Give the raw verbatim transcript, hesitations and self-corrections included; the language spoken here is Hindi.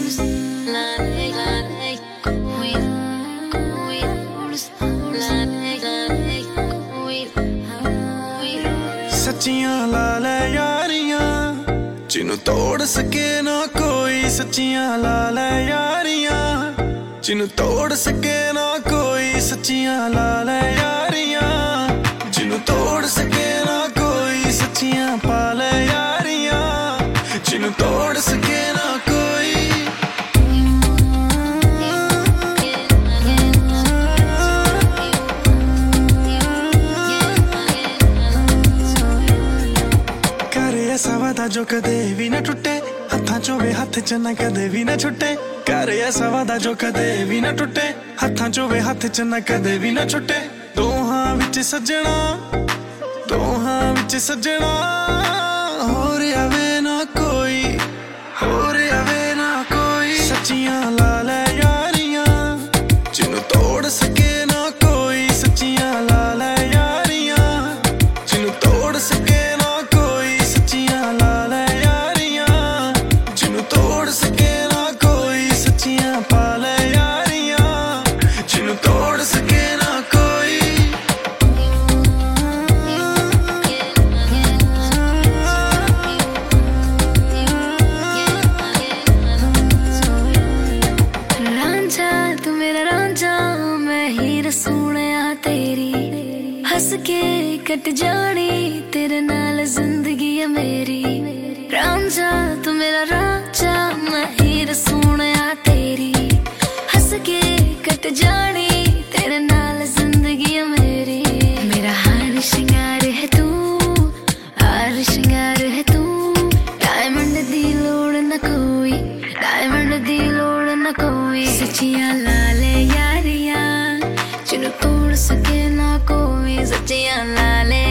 सच्चियां ला ले यारियां जिन्हों तोड़ सके ना कोई। सच्चियां ला ले यारियां जिन्हों तोड़ सके ना कोई। सच्चियां ला ले यारियां जिन्हों तोड़ सके ना कोई। सच्चियां पा ले यारियां जिन्हों तोड़ सके ना कोई। ऐसा वादा जो कदे भी न टुटे, हत्थां चों वे हत्थ च ना कदे भी न छुटे। कर ऐसा वादा जो कदे भी न टुटे, हत्थां चों वे हत्थ च ना कदे भी न छुटे। दोहां विच सजना, दोहां विच सजना, होर आवे ना कोई, होर आवे ना कोई। सच्चियां ला ले यारियां जिन्हों तोड़ सके ना कोई। सच्चियां ला ले यारियां जिन्हों तोड़ सके हस के कट जानी तेरे नाल जिंदगी है मेरी। रांझा तू मेरा रांझा, मैं हीर सोहणिया तेरी। हस के कट जानी तेरे नाल जिंदगी है मेरी। मेरा हार श्रृंगार है तू, हार श्रृंगार है तू। डायमंड दी लोड़ न कोई, डायमंड दी लोड़ न कोई। सच्चियां ला ले यारियां जिन्हों तोड़ सके ना कोई। सच्चियां ला ले